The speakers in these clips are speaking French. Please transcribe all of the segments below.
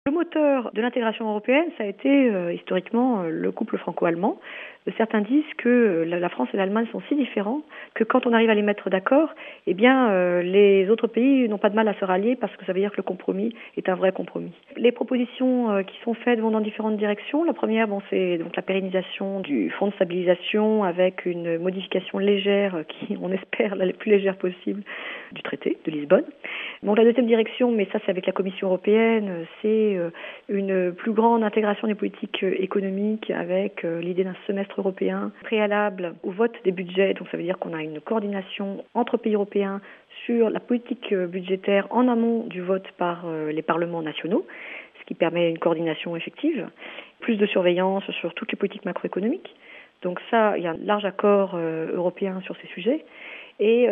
Le moteur de l'intégration européenne, ça a été historiquement le couple franco-allemand. Certains disent que la France et l'Allemagne sont si différents que quand on arrive à les mettre d'accord, les autres pays n'ont pas de mal à se rallier parce que ça veut dire que le compromis est un vrai compromis. Les propositions qui sont faites vont dans différentes directions. La première, c'est donc la pérennisation du fonds de stabilisation avec une modification légère qui, on espère, la plus légère possible du traité de Lisbonne. La deuxième direction, mais ça c'est avec la Commission européenne, c'est une plus grande intégration des politiques économiques avec l'idée d'un semestre européen préalable au vote des budgets. Donc ça veut dire qu'on a une coordination entre pays européens sur la politique budgétaire en amont du vote par les parlements nationaux, ce qui permet une coordination effective, plus de surveillance sur toutes les politiques macroéconomiques. Donc ça, il y a un large accord européen sur ces sujets. Et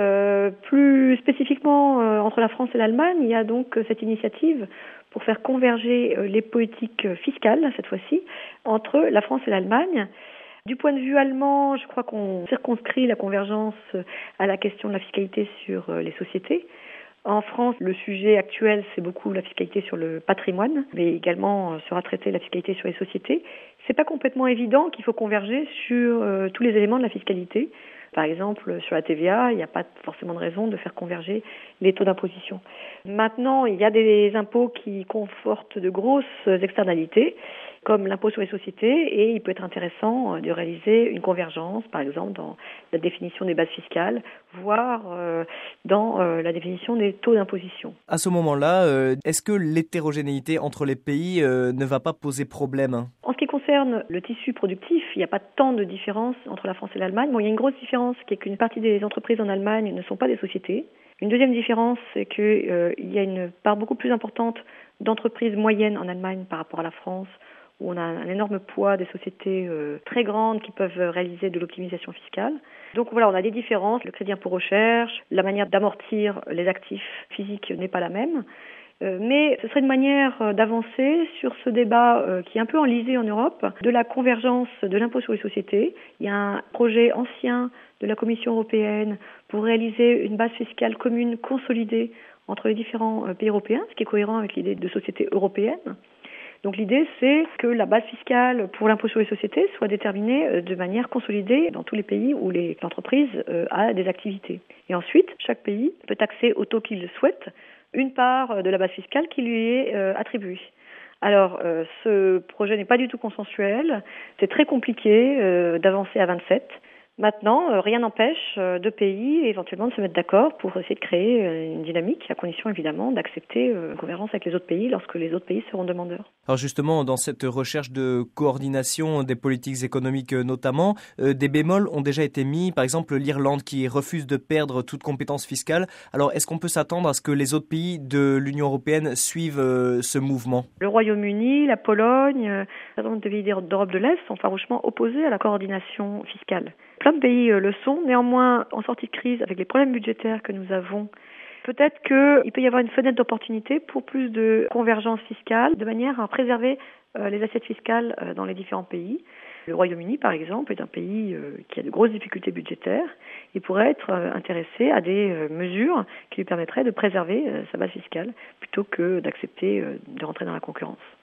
plus spécifiquement entre la France et l'Allemagne, il y a donc cette initiative pour faire converger les politiques fiscales, cette fois-ci, entre la France et l'Allemagne. Du point de vue allemand, je crois qu'on circonscrit la convergence à la question de la fiscalité sur les sociétés. En France, le sujet actuel, c'est beaucoup la fiscalité sur le patrimoine, mais également sera traitée la fiscalité sur les sociétés. C'est pas complètement évident qu'il faut converger sur tous les éléments de la fiscalité. Par exemple, sur la TVA, il n'y a pas forcément de raison de faire converger les taux d'imposition. Maintenant, il y a des impôts qui confortent de grosses externalités, comme l'impôt sur les sociétés, et il peut être intéressant de réaliser une convergence, par exemple, dans la définition des bases fiscales, voire dans la définition des taux d'imposition. À ce moment-là, est-ce que l'hétérogénéité entre les pays ne va pas poser problème ? En ce qui concerne le tissu productif, il n'y a pas tant de différence entre la France et l'Allemagne. Il y a une grosse différence qui est qu'une partie des entreprises en Allemagne ne sont pas des sociétés. Une deuxième différence, c'est qu'il y a une part beaucoup plus importante d'entreprises moyennes en Allemagne par rapport à la France, où on a un énorme poids des sociétés très grandes qui peuvent réaliser de l'optimisation fiscale. Donc on a des différences. Le crédit impôt recherche, la manière d'amortir les actifs physiques n'est pas la même. Mais ce serait une manière d'avancer sur ce débat qui est un peu enlisé en Europe, de la convergence de l'impôt sur les sociétés. Il y a un projet ancien de la Commission européenne pour réaliser une base fiscale commune consolidée entre les différents pays européens, ce qui est cohérent avec l'idée de société européenne. Donc l'idée, c'est que la base fiscale pour l'impôt sur les sociétés soit déterminée de manière consolidée dans tous les pays où l'entreprise a des activités. Et ensuite, chaque pays peut taxer au taux qu'il le souhaite une part de la base fiscale qui lui est attribuée. Alors, ce projet n'est pas du tout consensuel. C'est très compliqué d'avancer à 27. Maintenant, rien n'empêche deux pays éventuellement de se mettre d'accord pour essayer de créer une dynamique, à condition évidemment d'accepter une convergence avec les autres pays lorsque les autres pays seront demandeurs. Alors justement, dans cette recherche de coordination des politiques économiques notamment, des bémols ont déjà été mis, par exemple l'Irlande qui refuse de perdre toute compétence fiscale. Alors est-ce qu'on peut s'attendre à ce que les autres pays de l'Union européenne suivent ce mouvement ? Le Royaume-Uni, la Pologne, un certain nombre de pays d'Europe de l'Est sont farouchement opposés à la coordination fiscale. Plein de pays le sont, néanmoins en sortie de crise avec les problèmes budgétaires que nous avons, peut-être qu'il peut y avoir une fenêtre d'opportunité pour plus de convergence fiscale, de manière à préserver les assiettes fiscales dans les différents pays. Le Royaume-Uni, par exemple, est un pays qui a de grosses difficultés budgétaires et pourrait être intéressé à des mesures qui lui permettraient de préserver sa base fiscale plutôt que d'accepter de rentrer dans la concurrence.